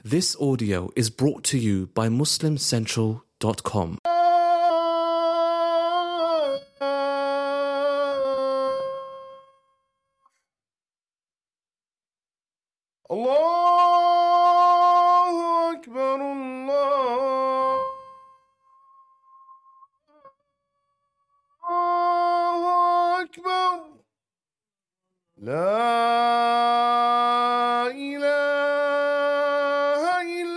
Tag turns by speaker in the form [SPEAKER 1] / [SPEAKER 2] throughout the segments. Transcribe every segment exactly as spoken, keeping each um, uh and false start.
[SPEAKER 1] This audio is brought to you by muslim central dot com.
[SPEAKER 2] Allahu Akbar, Allahu Akbar, La ilaha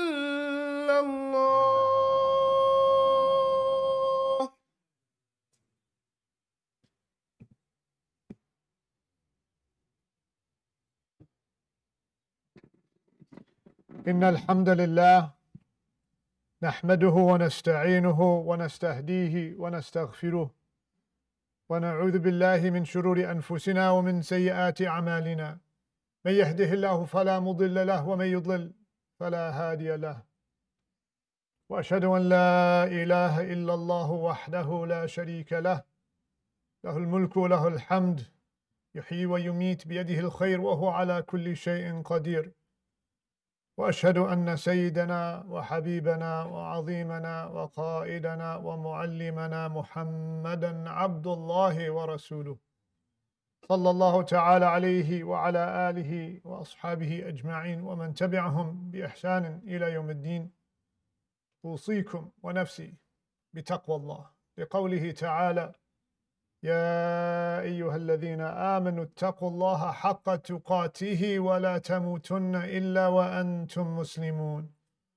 [SPEAKER 2] illallah.
[SPEAKER 3] إن الحمد لله نحمده ونستعينه ونستهديه ونستغفره ونعوذ بالله من شرور أنفسنا ومن سيئات أعمالنا من يهده الله فلا مضل له ومن يضلل فلا هادي له وأشهد أن لا إله إلا الله وحده لا شريك له له الملك وله الحمد يحيي ويميت بيده الخير وهو على كل شيء قدير وأشهد أن سيدنا وحبيبنا وعظيمنا وقائدنا ومعلمنا محمدا عبد الله ورسوله صلى الله تعالى عليه وعلى آله وأصحابه أجمعين ومن تبعهم بإحسان إلى يوم الدين. أوصيكم ونفسي بتقوى الله لقوله تعالى: يا أيها الذين آمنوا اتقوا الله حق تقاته ولا تموتن إلا وأنتم مسلمون.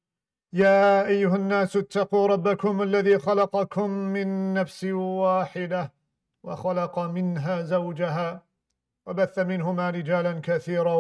[SPEAKER 3] يا أيها الناس اتقوا ربكم الذي خلقكم من نفس واحدة وخلق منها زوجها وبث منهما رجالا كثيرا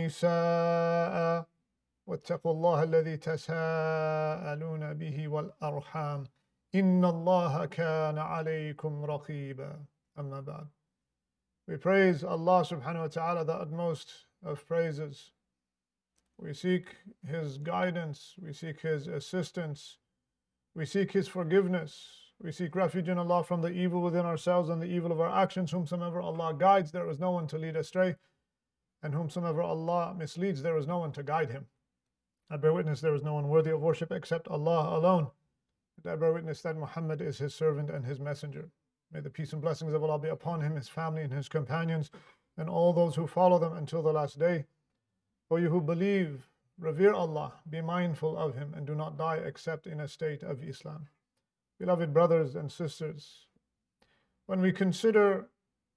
[SPEAKER 3] ونساء واتقوا الله الذي تساءلون به والأرحام إن الله كان عليكم رقيبا. Amma ba'd. We praise Allah subhanahu wa ta'ala, the utmost of praises. We seek His guidance, we seek His assistance, we seek His forgiveness, we seek refuge in Allah from the evil within ourselves and the evil of our actions. Whomsoever Allah guides, there is no one to lead astray, and whomsoever Allah misleads, there is no one to guide him. I bear witness there is no one worthy of worship except Allah alone. And I bear witness that Muhammad is His servant and His messenger. May the peace and blessings of Allah be upon him, his family, and his companions, and all those who follow them until the last day. O you who believe, revere Allah, be mindful of Him, and do not die except in a state of Islam. Beloved brothers and sisters, when we consider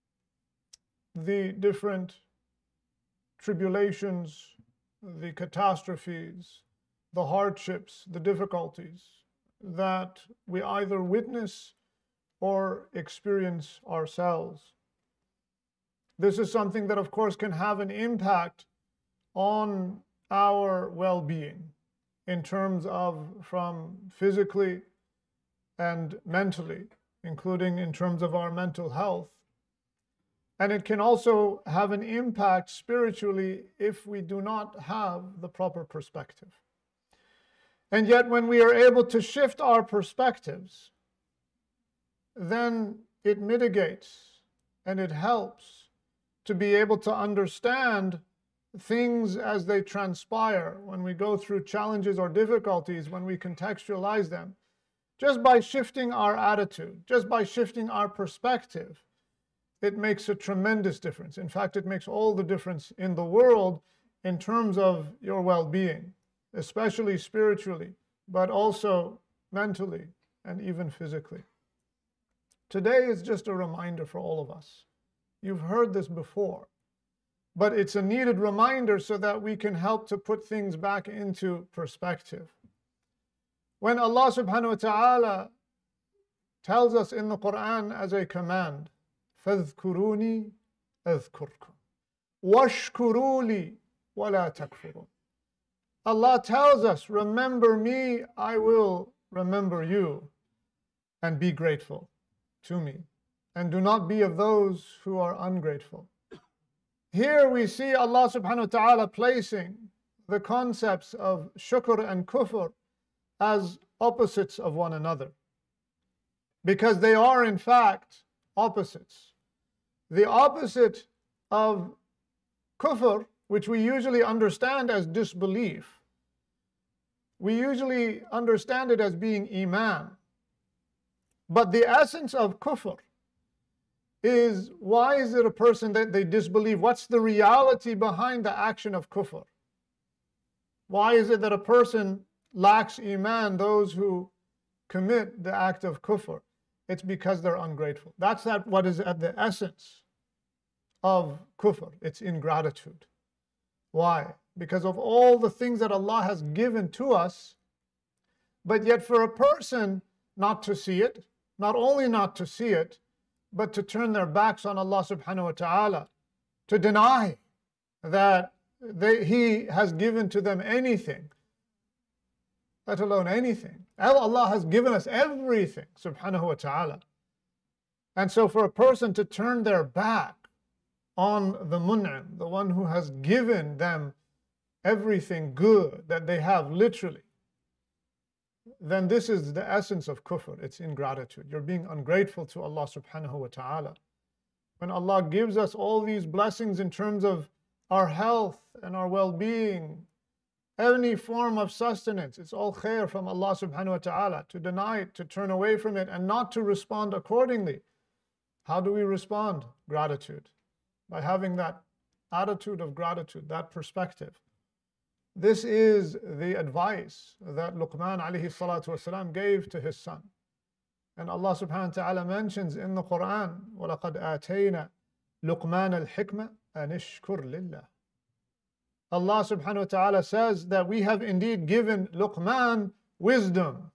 [SPEAKER 3] the different tribulations, the catastrophes, the hardships, the difficulties that we either witness or experience ourselves, this is something that of course can have an impact on our well-being in terms of from physically and mentally, including in terms of our mental health. And it can also have an impact spiritually if we do not have the proper perspective. And yet when we are able to shift our perspectives, then it mitigates and it helps to be able to understand things as they transpire when we go through challenges or difficulties, when we contextualize them. Just by shifting our attitude, just by shifting our perspective, it makes a tremendous difference. In fact, it makes all the difference in the world in terms of your well-being, especially spiritually, but also mentally and even physically. Today is just a reminder for all of us. You've heard this before, but it's a needed reminder so that we can help to put things back into perspective. When Allah subhanahu wa ta'ala tells us in the Quran as a command, فَاذْكُرُونِي أَذْكُرْكُمْ وَاشْكُرُوا لِي وَلَا تَكْفُرُونَ. Allah tells us, remember me, I will remember you, and be grateful to me, and do not be of those who are ungrateful. Here we see Allah subhanahu wa ta'ala placing the concepts of shukr and kufr as opposites of one another, because they are in fact opposites. The opposite of kufr, which we usually understand as disbelief, we usually understand it as being iman. But the essence of kufr is, why is it a person that they disbelieve? What's the reality behind the action of kufr? Why is it that a person lacks iman, those who commit the act of kufr? It's because they're ungrateful. That's that what is at the essence of kufr. It's ingratitude. Why? Because of all the things that Allah has given to us, but yet for a person not to see it, not only not to see it, but to turn their backs on Allah subhanahu wa ta'ala, to deny that they, He has given to them anything, let alone anything. Allah has given us everything, subhanahu wa ta'ala. And so for a person to turn their back on the mun'im, the one who has given them everything good that they have, literally, then this is the essence of kufr. It's ingratitude. You're being ungrateful to Allah subhanahu wa ta'ala. When Allah gives us all these blessings in terms of our health and our well-being, any form of sustenance, it's all khair from Allah subhanahu wa ta'ala. To deny it, to turn away from it, and not to respond accordingly. How do we respond? Gratitude. By having that attitude of gratitude, that perspective. This is the advice that Luqman alayhi salatu wasalam gave to his son. And Allah subhanahu wa ta'ala mentions in the Quran, وَلَقَدْ آتَيْنَا لُقْمَانَ الْحِكْمَةَ أَنِ اشْكُرْ لِلَّهِ. Allah subhanahu wa ta'ala says that we have indeed given Luqman wisdom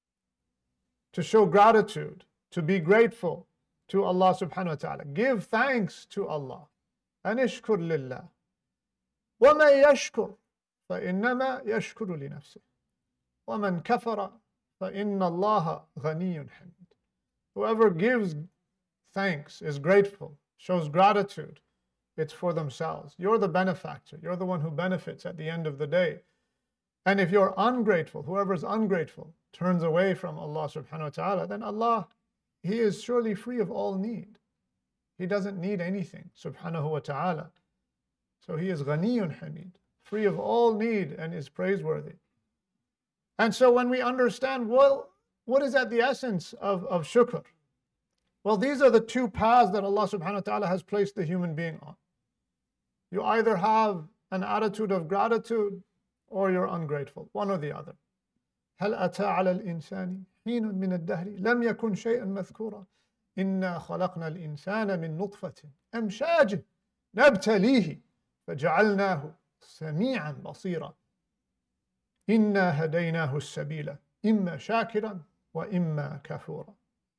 [SPEAKER 3] to show gratitude, to be grateful to Allah subhanahu wa ta'ala. Give thanks to Allah. أَنِ اشْكُرْ لِلَّهِ وَمَنْ يَشْكُرْ فَإِنَّمَا يَشْكُرُ لِنَفْسِهِ وَمَنْ كَفَرَ فَإِنَّ اللَّهَ غَنِيٌّ حَمِيدٌ. Whoever gives thanks, is grateful, shows gratitude, it's for themselves. You're the benefactor. You're the one who benefits at the end of the day. And if you're ungrateful, whoever is ungrateful, turns away from Allah subhanahu wa ta'ala, then Allah, He is surely free of all need. He doesn't need anything, subhanahu wa ta'ala. So He is Ghaniyun Hamid, free of all need, and is praiseworthy. And so when we understand, well, what is at the essence of, of shukr? Well, these are the two paths that Allah subhanahu wa ta'ala has placed the human being on. You either have an attitude of gratitude or you're ungrateful, one or the other. هل أتى على الإنسان حين من الدهر لم يكن شيئا مذكورا إنا خلقنا الإنسان من نطفة أمشاج نبتليه فجعلناه سميعا بصيرا إنا هديناه السبيل إما شاكرا وإما كفورا.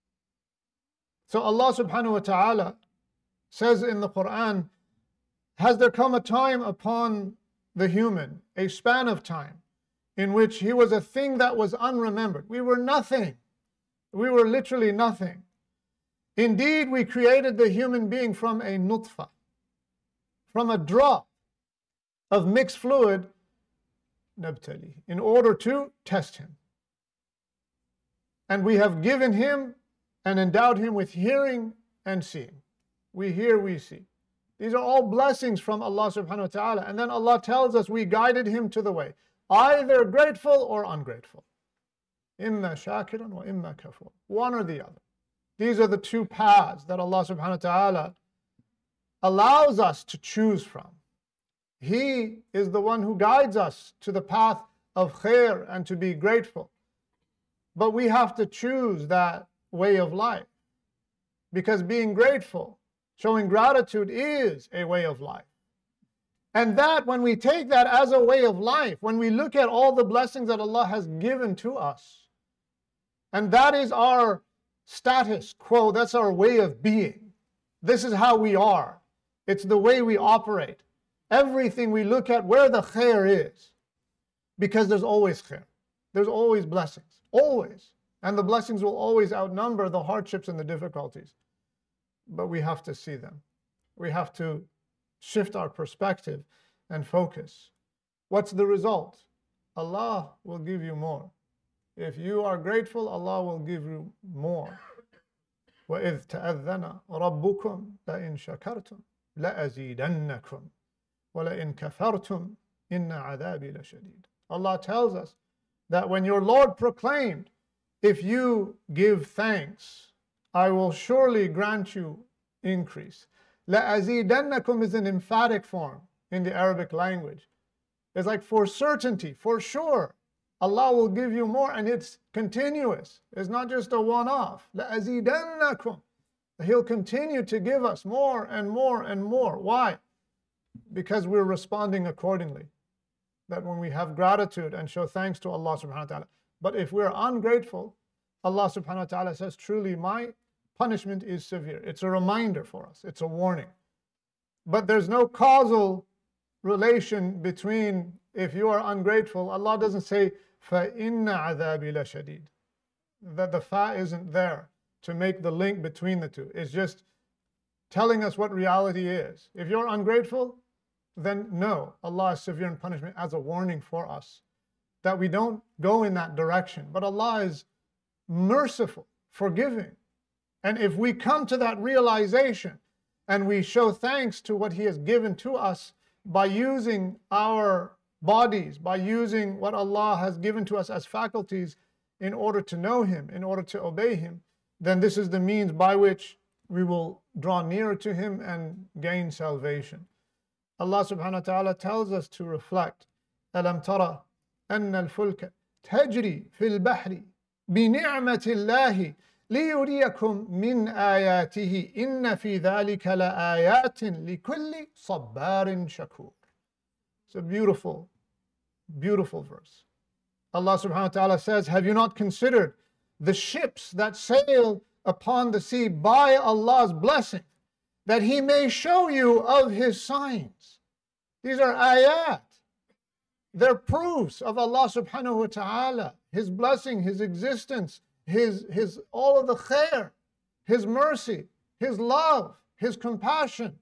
[SPEAKER 3] So Allah subhanahu wa ta'ala says in the Quran, has there come a time upon the human, a span of time, in which he was a thing that was unremembered? We were nothing. We were literally nothing. Indeed, we created the human being from a nutfa, from a drop of mixed fluid, nabtali, in order to test him. And we have given him and endowed him with hearing and seeing. We hear, we see. These are all blessings from Allah subhanahu wa ta'ala. And then Allah tells us we guided him to the way, either grateful or ungrateful. Imma shakiran wa imma kafur. One or the other. These are the two paths that Allah subhanahu wa ta'ala allows us to choose from. He is the one who guides us to the path of khair and to be grateful. But we have to choose that way of life. Because being grateful, showing gratitude is a way of life. And that, when we take that as a way of life, when we look at all the blessings that Allah has given to us, and that is our status quo, that's our way of being. This is how we are. It's the way we operate. Everything we look at where the khair is. Because there's always khair. There's always blessings. Always. And the blessings will always outnumber the hardships and the difficulties. But we have to see them. We have to shift our perspective and focus. What's the result? Allah will give you more. If you are grateful, Allah will give you more. وَإِذْ تَأَذَّنَ رَبُّكُمْ لَإِن شَكَرْتُمْ لَأَزِيدَنَّكُمْ وَلَإِن كَفَرْتُمْ إِنَّ عَذَابِي لَشَدِيدٌ. Allah tells us that when your Lord proclaimed, if you give thanks, I will surely grant you increase. لَأَزِيدَنَّكُمْ is an emphatic form in the Arabic language. It's like for certainty, for sure, Allah will give you more, and it's continuous. It's not just a one-off. لَأَزِيدَنَّكُمْ. He'll continue to give us more and more and more. Why? Because we're responding accordingly. That when we have gratitude and show thanks to Allah subhanahu wa ta'ala. But if we're ungrateful, Allah subhanahu wa ta'ala says, truly my punishment is severe. It's a reminder for us. It's a warning. But there's no causal relation between if you are ungrateful. Allah doesn't say, فَإِنَّ عَذَابِي لَشَدِيدٌ. That the fa isn't there to make the link between the two. It's just telling us what reality is. If you're ungrateful, then no, Allah is severe in punishment as a warning for us, that we don't go in that direction. But Allah is merciful, forgiving. And if we come to that realization and we show thanks to what He has given to us by using our bodies, by using what Allah has given to us as faculties in order to know Him, in order to obey Him, then this is the means by which we will draw nearer to Him and gain salvation. Allah subhanahu wa ta'ala tells us to reflect. أَلَمْ تَرَ أَنَّ الْفُلْكَ تَجْرِي فِي الْبَحْرِ بِنِعْمَةِ اللَّهِ لِيُرِيَكُمْ مِنْ آيَاتِهِ إِنَّ فِي ذَلِكَ لَآيَاتٍ لِكُلِّ صَبَّارٍ شَكُورٍ. It's a beautiful, beautiful verse. Allah subhanahu wa ta'ala says, have you not considered the ships that sail upon the sea by Allah's blessing, that He may show you of His signs? These are ayat. They're proofs of Allah subhanahu wa ta'ala, His blessing, His existence, His, His all of the khair, His mercy, His love, His compassion.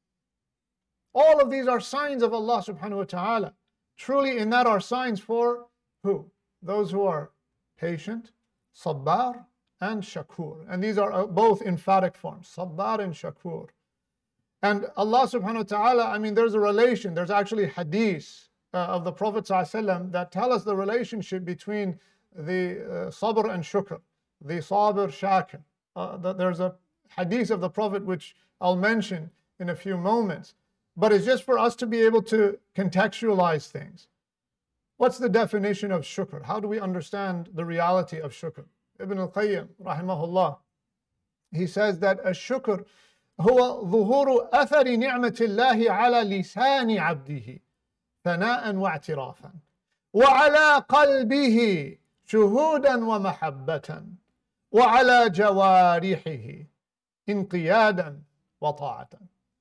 [SPEAKER 3] All of these are signs of Allah subhanahu wa ta'ala. Truly in that are signs for who? Those who are patient, sabbar, and shakur. And these are both emphatic forms, sabbar and shakur. And Allah subhanahu wa ta'ala, I mean, there's a relation, there's actually hadith uh, of the Prophet ﷺ that tell us the relationship between the uh, sabr and shukr, the sabr shakir. Uh, the, there's a hadith of the Prophet which I'll mention in a few moments, but it's just for us to be able to contextualize things. What's the definition of shukr? How do we understand the reality of shukr? Ibn al-Qayyim, rahimahullah, he says that a shukr هو ظهور أثر نعمة الله على لسان عبده ثناء واعترافا وعلى قلبه شهودا ومحبة وعلى جوارحه انقيادا وطاعة.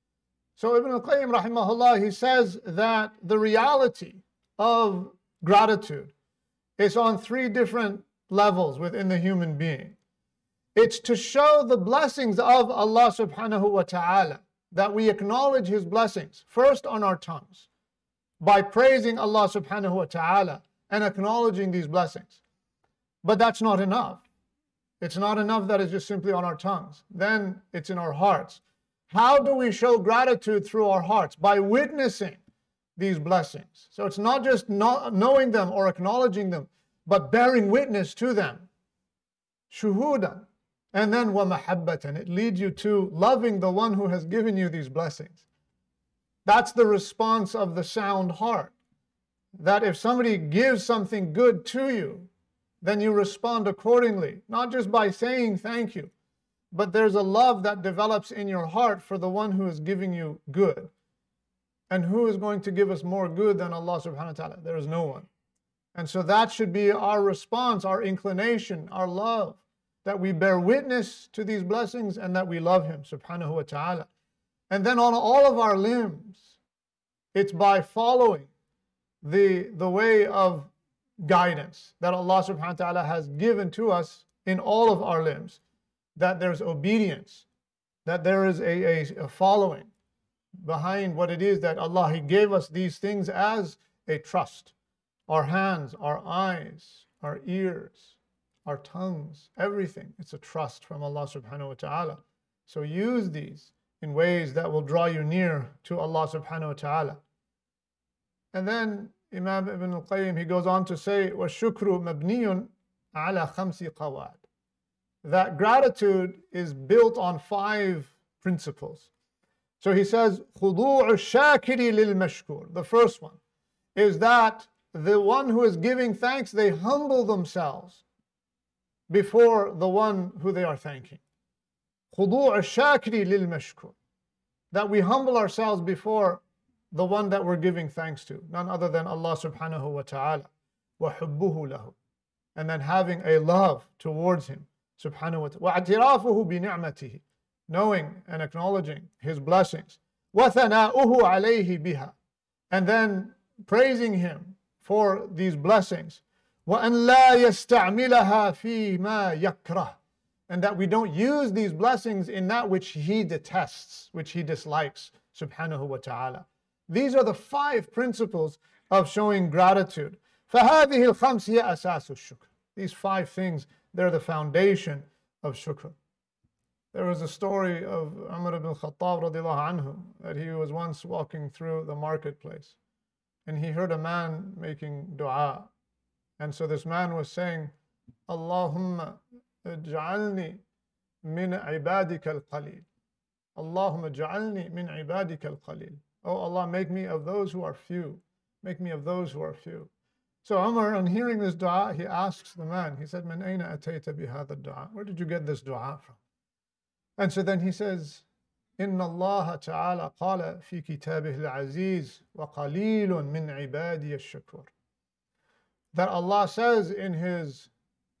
[SPEAKER 3] So Ibn al-Qayyim rahimahullah, he says that the reality of gratitude is on three different levels within the human being. It's to show the blessings of Allah subhanahu wa ta'ala, that we acknowledge His blessings first on our tongues by praising Allah subhanahu wa ta'ala and acknowledging these blessings. But that's not enough. It's not enough that it's just simply on our tongues. Then it's in our hearts. How do we show gratitude through our hearts? By witnessing these blessings. So it's not just not knowing them or acknowledging them, but bearing witness to them. Shuhudan. And then wa mahabbatan. It leads you to loving the one who has given you these blessings. That's the response of the sound heart. That if somebody gives something good to you, then you respond accordingly. Not just by saying thank you, but there's a love that develops in your heart for the one who is giving you good. And who is going to give us more good than Allah subhanahu wa ta'ala? There is no one. And so that should be our response, our inclination, our love, that we bear witness to these blessings and that we love Him subhanahu wa ta'ala. And then on all of our limbs, it's by following the, the way of guidance that Allah subhanahu wa ta'ala has given to us in all of our limbs, that there's obedience, that there is a, a, a following behind what it is that Allah, He gave us these things as a trust. Our hands, our eyes, our ears, our tongues, everything. It's a trust from Allah subhanahu wa ta'ala. So use these in ways that will draw you near to Allah subhanahu wa ta'ala. And then Imam Ibn al-Qayyim, he goes on to say, وَالشُّكْرُ مَبْنِيٌ عَلَى خَمْسِ قَوَاعِدٍ, that gratitude is built on five principles. So he says, خُضُوعُ الشَّاكِرِ لِلْمَشْكُورِ. The first one is that the one who is giving thanks, they humble themselves before the one who they are thanking. خُضُوعُ الشَّاكِرِ لِلْمَشْكُورِ. That we humble ourselves before the one that we're giving thanks to, none other than Allah subhanahu wa ta'ala. وَحُبُّهُ لَهُ. And then having a love towards Him subhanahu wa ta'ala. وَاعْتِرَافُهُ بِنِعْمَتِهِ. Knowing and acknowledging His blessings. وَثَنَاؤُهُ عَلَيْهِ بِهَا. And then praising Him for these blessings. وَأَنْ لَا يَسْتَعْمِلَهَا فِي مَا يَكْرَهُ. And that we don't use these blessings in that which He detests, which He dislikes subhanahu wa ta'ala. These are the five principles of showing gratitude. فَهَذِهِ الْخَمْسِ هِيَ أَسَاسُ الشُّكْرِ. These five things, they're the foundation of shukr. There was a story of Umar ibn Khattab radiallahu anhu, that he was once walking through the marketplace and he heard a man making dua. And so this man was saying, Allahumma ij'alni min ibadika al-qalil. Allahumma ij'alni min ibadika al-qalil. Oh Allah, make me of those who are few. Make me of those who are few. So Umar, on hearing this dua, he asks the man, he said, Man ayna atayta bihadha dua? Where did you get this dua from? And so then he says, Inna Allah ta'ala qala fi kitabih al-aziz wa qalilun min ibadi al-shakur. That Allah says in His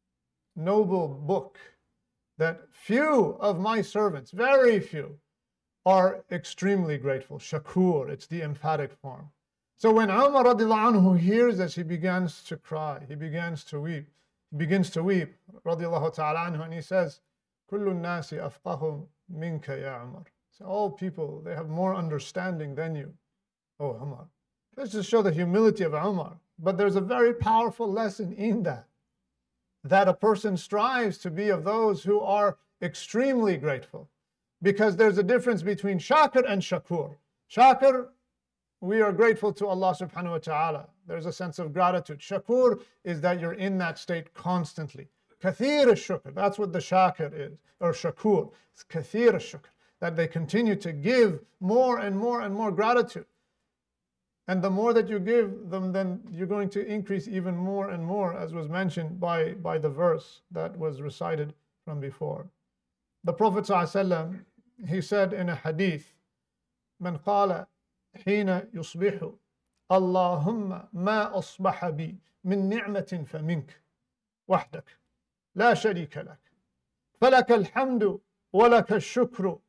[SPEAKER 3] noble book that few of my servants, very few, are extremely grateful. Shakur, it's the emphatic form. So when Umar radiallahu anhu hears this, he begins to cry, he begins to weep, he begins to weep, radiallahu ta'ala anhu, and he says, Kullu nasi afqahu minka ya Umar. So all people, they have more understanding than you, oh Umar. Let's just show the humility of Umar. But there's a very powerful lesson in that, that a person strives to be of those who are extremely grateful. Because there's a difference between shakir and shakur. Shakir, we are grateful to Allah subhanahu wa ta'ala. There's a sense of gratitude. Shakur is that you're in that state constantly. Kathir al-shukr, that's what the shakir is, or shakur. It's kathir al-shukr, that they continue to give more and more and more gratitude. And the more that you give them, then you're going to increase even more and more, as was mentioned by, by the verse that was recited from before. The Prophet ﷺ, he said in a hadith, Man qala hina yusbihu, Allahumma ma asbaha bi min ni'matin fa mink, wahdak, la sharika lak, falaka alhamdu, walaka al-shukru,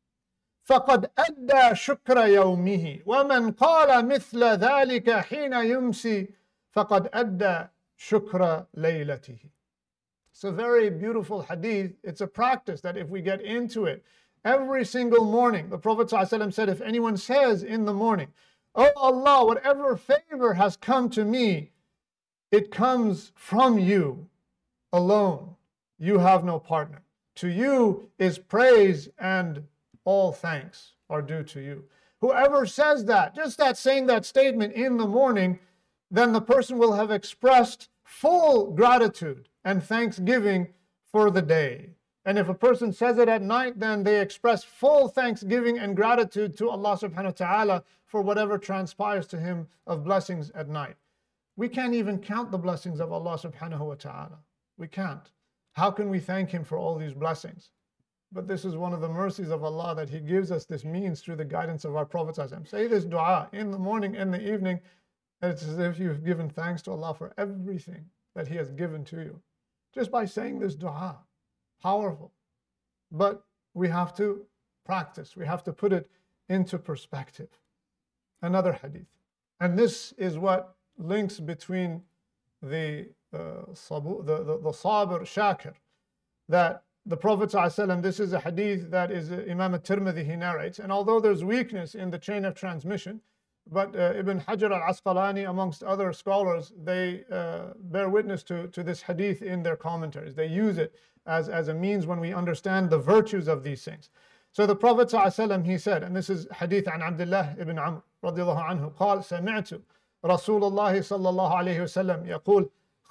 [SPEAKER 3] فقد أدى شكر يومه ومن قال مثل ذلك حين يمسي فقد أدى شكر ليلته. It's a very beautiful hadith. It's a practice that if we get into it every single morning, the Prophet ﷺ said, if anyone says in the morning, Oh Allah, whatever favor has come to me, it comes from you alone. You have no partner. To you is praise and all thanks are due to you. Whoever says that, just that saying that statement in the morning, then the person will have expressed full gratitude and thanksgiving for the day. And if a person says it at night, then they express full thanksgiving and gratitude to Allah subhanahu wa ta'ala for whatever transpires to him of blessings at night. We can't even count the blessings of Allah subhanahu wa ta'ala. We can't. How can we thank Him for all these blessings? But this is one of the mercies of Allah, that He gives us this means through the guidance of our Prophet ﷺ. Say this dua in the morning and the evening, and it's as if you've given thanks to Allah for everything that He has given to you. Just by saying this dua. Powerful. But we have to practice. We have to put it into perspective. Another hadith. And this is what links between the, uh, sabu, the, the, the sabr shakir, that the Prophet ﷺ, this is a hadith that is uh, Imam al-Tirmidhi, he narrates, and although there's weakness in the chain of transmission, but uh, Ibn Hajar al-Asqalani, amongst other scholars, they uh, bear witness to, to this hadith in their commentaries. They use it as, as a means when we understand the virtues of these things. So the Prophet ﷺ, he said, and this is hadith an Abdullah ibn Amr, radiallahu anhu, قال سمعت رسول الله صلى الله عليه وسلم يقول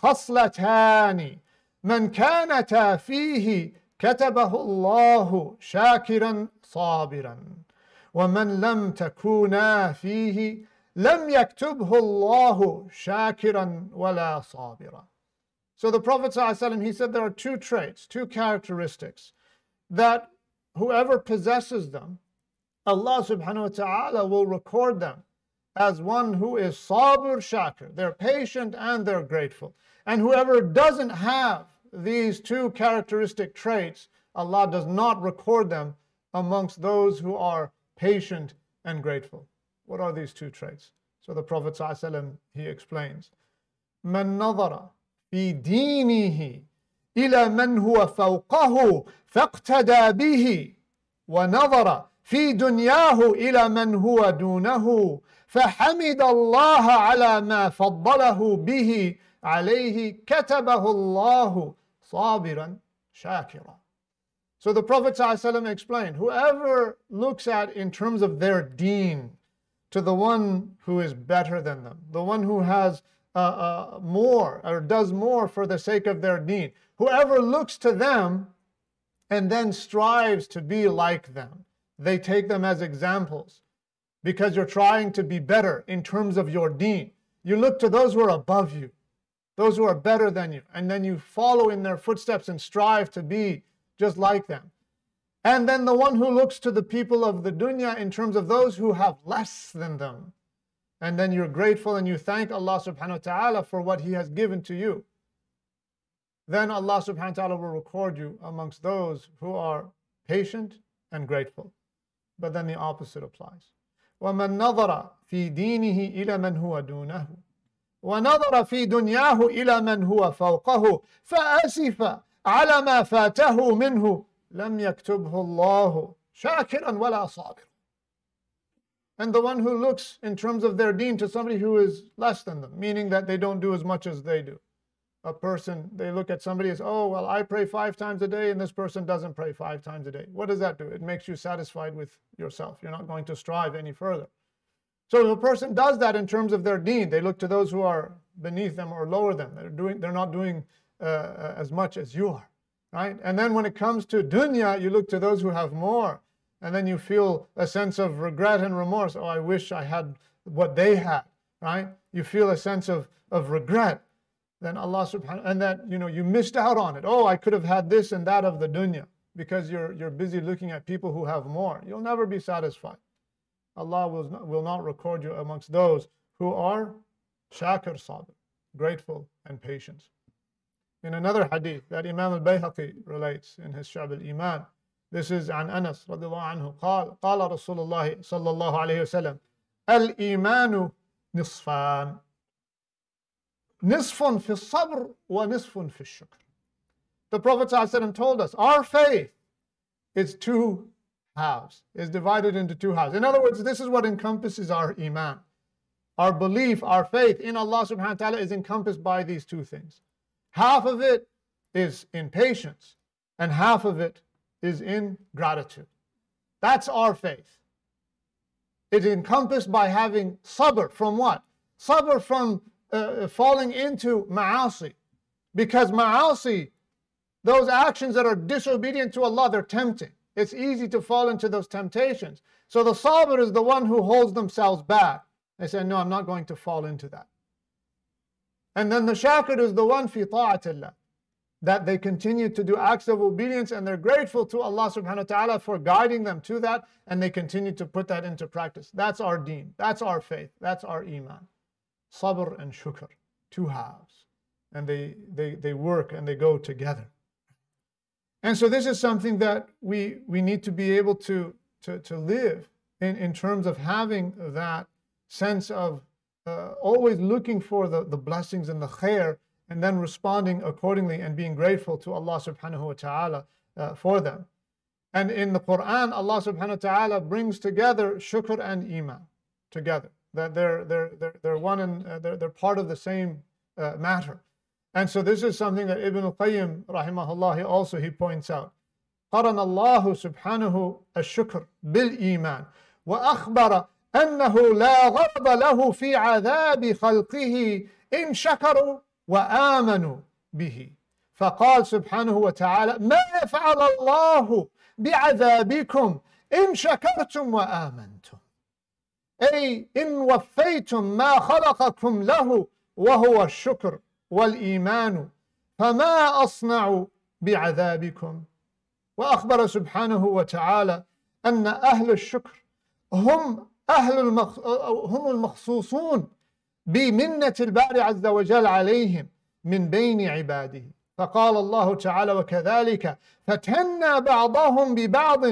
[SPEAKER 3] خصلتان من كانتا فيه كتبه الله شاكرا صابرا ومن لم تكونا فيه لم يكتبه الله شاكرا ولا صابرا. So the Prophet ﷺ, he said there are two traits, two characteristics that whoever possesses them, Allah subhanahu wa ta'ala will record them as one who is sabr shakir. They're patient and they're grateful. And whoever doesn't have these two characteristic traits, Allah does not record them amongst those who are patient and grateful. What are these two traits? So the Prophet ﷺ, he explains, من نظر في دينه إلى من هو فوقه فاقتدى به ونظر في دنياه إلى من هو دونه فحمد الله على ما فضله به عليه كتبه الله صابرا شاكرا. So the Prophet ﷺ explained, whoever looks at in terms of their deen to the one who is better than them, the one who has uh, uh, more or does more for the sake of their deen, whoever looks to them and then strives to be like them, they take them as examples because you're trying to be better in terms of your deen. You look to those who are above you, those who are better than you, and then you follow in their footsteps and strive to be just like them. And then the one who looks to the people of the dunya in terms of those who have less than them. And then you're grateful and you thank Allah subhanahu wa ta'ala for what He has given to you. Then Allah subhanahu wa ta'ala will record you amongst those who are patient and grateful. But then the opposite applies. وَمَنْ نَظَرَ فِي دِينِهِ إِلَى مَنْ هُوَ دُونَهُ وَنَظَرَ فِي دُنْيَاهُ إِلَى مَنْ هُوَ فَوْقَهُ فَأَسِفَ عَلَى مَا فَاتَهُ مِنْهُ لَمْ يَكْتُبْهُ اللَّهُ شَاكِرًا وَلَا صَابِرًا. And the one who looks in terms of their deen to somebody who is less than them, meaning that they don't do as much as they do. A person, they look at somebody as, oh, well, I pray five times a day and this person doesn't pray five times a day. What does that do? It makes you satisfied with yourself. You're not going to strive any further. So if a person does that in terms of their deen, they look to those who are beneath them or lower them. They're doing, they're not doing uh, as much as you are, right? And then when it comes to dunya, you look to those who have more. And then you feel a sense of regret and remorse. Oh, I wish I had what they had, right? You feel a sense of, of regret. Then Allah subhanahu, and that, you know, you missed out on it. Oh, I could have had this and that of the dunya, because you're, you're busy looking at people who have more. You'll never be satisfied. Allah will not, will not record you amongst those who are shakir sabir, grateful and patient. In another hadith that Imam al-Bayhaqi relates in his Shu'ab al-Iman, this is عن أنس رضي الله عنه قال قال رسول الله صلى الله عليه وسلم الإيمان نصفان نصف في الصبر ونصف في الشكر. The Prophet ﷺ told us our faith is two halves, is divided into two halves. In other words, this is what encompasses our iman. Our belief, our faith in Allah subhanahu wa ta'ala is encompassed by these two things. Half of it is in patience and half of it is in gratitude. That's our faith. It's encompassed by having sabr from what? Sabr from uh, falling into ma'asi. Because ma'asi, those actions that are disobedient to Allah, they're tempting. It's easy to fall into those temptations. So the sabr is the one who holds themselves back. They say, no, I'm not going to fall into that. And then the shakir is the one fi ta'atillah, that they continue to do acts of obedience and they're grateful to Allah subhanahu wa ta'ala for guiding them to that, and they continue to put that into practice. That's our deen, that's our faith, that's our iman. Sabr and shukr, two halves. And they, they, they work and they go together. And so this is something that we, we need to be able to, to, to live in, in terms of having that sense of uh, always looking for the, the blessings and the khair, and then responding accordingly and being grateful to Allah subhanahu wa ta'ala uh, for them. And in the Quran, Allah subhanahu wa ta'ala brings together shukr and iman together. That they're, they're, they're, they're one and uh, they're, they're part of the same uh, matter. And so this is something that Ibn al-Qayyim rahimahullah, he also he points out. قرن الله سبحانه الشكر بالإيمان وأخبر أنه لا غرض له في عذاب خلقه إن شكروا وآمنوا به. فقال سبحانه وتعالى: ما يفعل الله بعذابكم إن شكرتم وآمنتم، أي إن وفيتم ما خلقكم له وهو الشكر والإيمان، فما أصنع بعذابكم. وأخبر سبحانه وتعالى أن أهل الشكر هم أهل المخ... هم المخصوصون بمنة الباري عز وجل عليهم من بين عباده. فقال الله تعالى: وكذلك فتنا بعضهم ببعض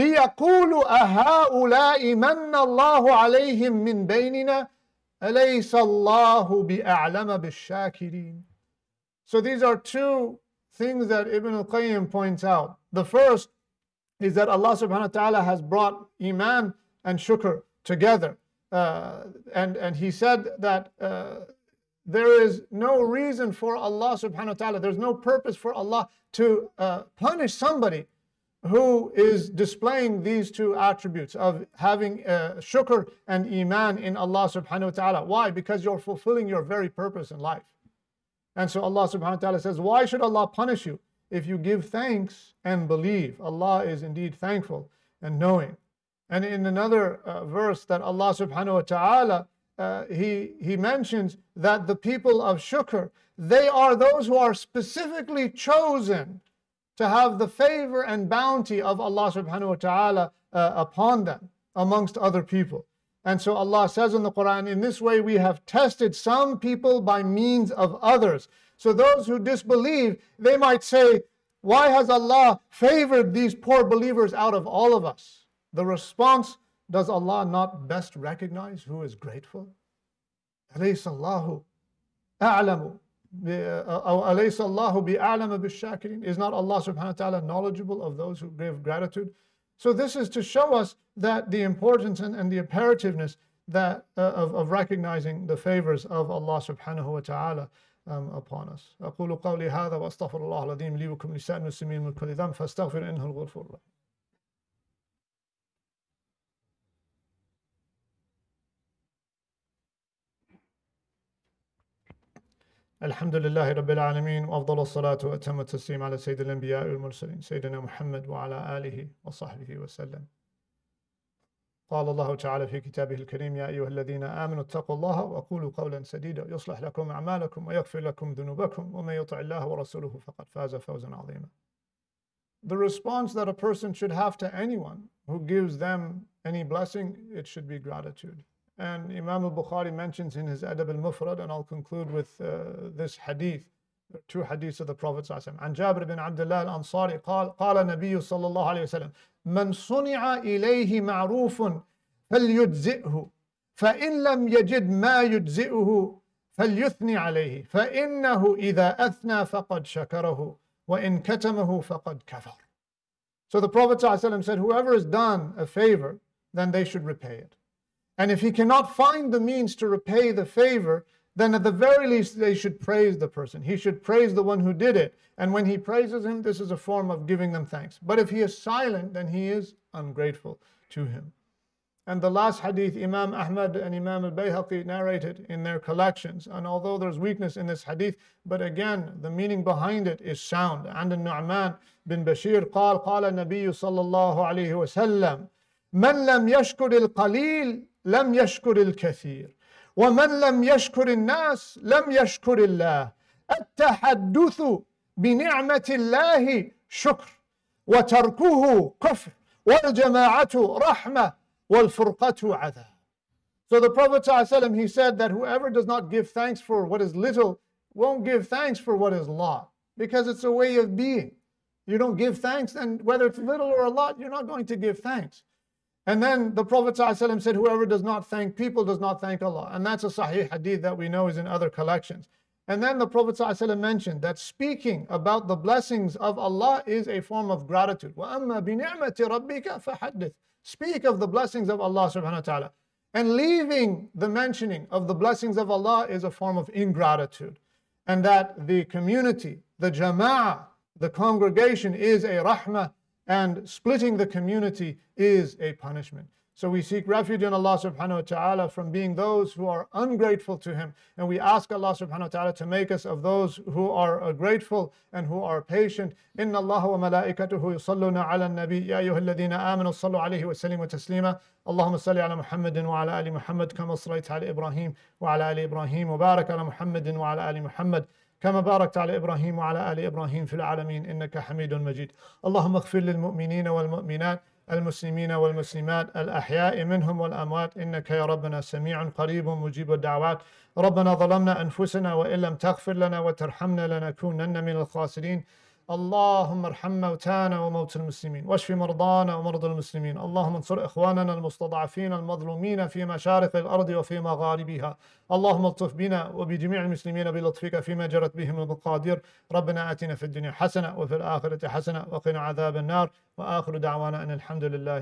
[SPEAKER 3] ليقولوا أهؤلاء من الله عليهم من بيننا أليس الله بأعلم بالشاكرين. So these are two things that Ibn al-Qayyim points out. The first is that Allah subhanahu wa ta'ala has brought Iman and Shukr together. Uh, and, and he said that uh, there is no reason for Allah subhanahu wa ta'ala, there's no purpose for Allah to uh, punish somebody who is displaying these two attributes of having uh, shukr and iman in Allah subhanahu wa ta'ala. Why? Because you're fulfilling your very purpose in life. And so Allah subhanahu wa ta'ala says, why should Allah punish you if you give thanks and believe? Allah is indeed thankful and knowing. And in another uh, verse that Allah subhanahu wa ta'ala, uh, he, he mentions that the people of shukr, they are those who are specifically chosen to have the favor and bounty of Allah subhanahu wa ta'ala uh, upon them amongst other people. And so Allah says in the Quran, in this way we have tested some people by means of others. So those who disbelieve, they might say, why has Allah favored these poor believers out of all of us? The response, does Allah not best recognize who is grateful? أَلَيْسَ اللَّهُ أَعْلَمُ أَلَيْسَ اللَّهُ بِأَعْلَمَ بِالشَّاكِرِينَ? Is not Allah subhanahu wa ta'ala knowledgeable of those who give gratitude? So this is to show us that the importance and, and the imperativeness that uh, of, of recognizing the favors of Allah subhanahu wa ta'ala um, upon us. أقول قولي هذا وأستغفر الله العظيم لي ولكم لسائر المسلمين من كل ذنب فاستغفر إنه الغفور الرحيم. الحمد لله رب العالمين وأفضل الصلاة وأتم التسليم على سيد الأنبياء والمرسلين سيدنا محمد وعلى آله وصحبه وسلم. قال الله تعالى في كتابه الكريم: يا أيها الذين آمنوا اتقوا الله وقولوا قولا سديدا يصلح لكم أعمالكم ويغفر لكم ذنوبكم ومن يطع الله ورسوله فقد فاز فوزا عظيما. The response that a person should have to anyone who gives them any blessing, it should be gratitude. And Imam al-Bukhari mentions in his Adab al-Mufrad, and I'll conclude with uh, this hadith, two hadiths of the Prophet sallallahu alaihi wasallam. عن جابر بن عبد الله الأنصاري قال قال النبي صلى الله عليه وسلم: من صنع إليه معروف فليجزئه فإن لم يجد ما يجزئه فليثني عليه فإنه إذا أثنى فقد شكره وإن كتمه فقد كفر. So the Prophet sallallahu alaihi wasallam said, whoever has done a favor, then they should repay it. And if he cannot find the means to repay the favor, then at the very least they should praise the person. He should praise the one who did it. And when he praises him, this is a form of giving them thanks. But if he is silent, then he is ungrateful to him. And the last hadith, Imam Ahmad and Imam al-Bayhaqi narrated in their collections. And although there's weakness in this hadith, but again, the meaning behind it is sound. And Nu'man bin Bashir قال قال النبي صلى الله عليه وسلم: من لم يشكر القليل لم يشكر الكثير ومن لم يشكر الناس لم يشكر الله. التحدث بنعمة الله شكر وتركه كفر والجماعة رحمة والفرقة عذاب. So the Prophet ﷺ, he said that whoever does not give thanks for what is little won't give thanks for what is lot, because it's a way of being. You don't give thanks, and whether it's little or a lot, you're not going to give thanks. And then the Prophet ﷺ said, whoever does not thank people does not thank Allah. And that's a sahih hadith that we know is in other collections. And then the Prophet ﷺ mentioned that speaking about the blessings of Allah is a form of gratitude. وَأَمَّا بِنِعْمَةِ رَبِّكَ فَحَدِّثْ. Speak of the blessings of Allah subhanahu wa ta'ala. And leaving the mentioning of the blessings of Allah is a form of ingratitude. And that the community, the jama'ah, the congregation is a rahmah, and splitting the community is a punishment. So we seek refuge in Allah subhanahu wa ta'ala from being those who are ungrateful to Him. And we ask Allah subhanahu wa ta'ala to make us of those who are uh, grateful and who are patient. Inna Allah wa malaikatuhu yusalluna ala nabi ya ayyuha alladhina amanu sallu alayhi wa sallimu taslima. Allahumma salli ala Muhammadin wa ala ali Muhammad kama sallaita ala Ibrahim wa ala ali Ibrahim wa barak ala Muhammadin wa ala ali Muhammad كما باركت على إبراهيم وعلى آل إبراهيم في العالمين إنك حميد مجيد. اللهم اغفر للمؤمنين والمؤمنات المسلمين والمسلمات الأحياء منهم والأموات إنك يا ربنا سميع قريب مجيب الدعوات. ربنا ظلمنا أنفسنا وإن لم تغفر لنا وترحمنا لنكونن من الخاسرين. اللهم ارحم موتانا وموتى المسلمين واشف مرضانا ومرضى المسلمين. اللهم انصر إخواننا المستضعفين المظلومين في مشارق الأرض وفي مغاربها. اللهم الطف بنا وبجميع المسلمين بلطفك فيما جرت بهم المقادير. ربنا آتنا في الدنيا حسنة وفي الآخرة حسنة وقنا عذاب النار. وآخر دعوانا أن الحمد لله